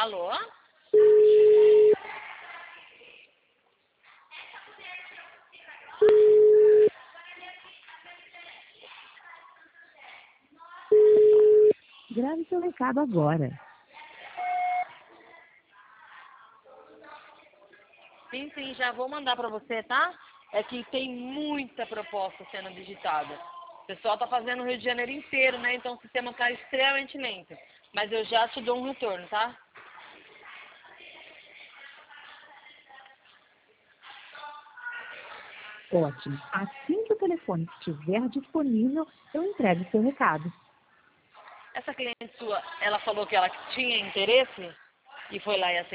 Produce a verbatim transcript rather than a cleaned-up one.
Alô? Grave seu recado agora. Sim, sim, já vou mandar pra você, tá? É que tem muita proposta sendo digitada. O pessoal tá fazendo o Rio de Janeiro inteiro, né? Então o sistema tá extremamente lento. Mas eu já te dou um retorno, tá? Ótimo. Assim que o telefone estiver disponível, eu entrego seu recado. Essa cliente sua, ela falou que ela tinha interesse e foi lá e aceitou.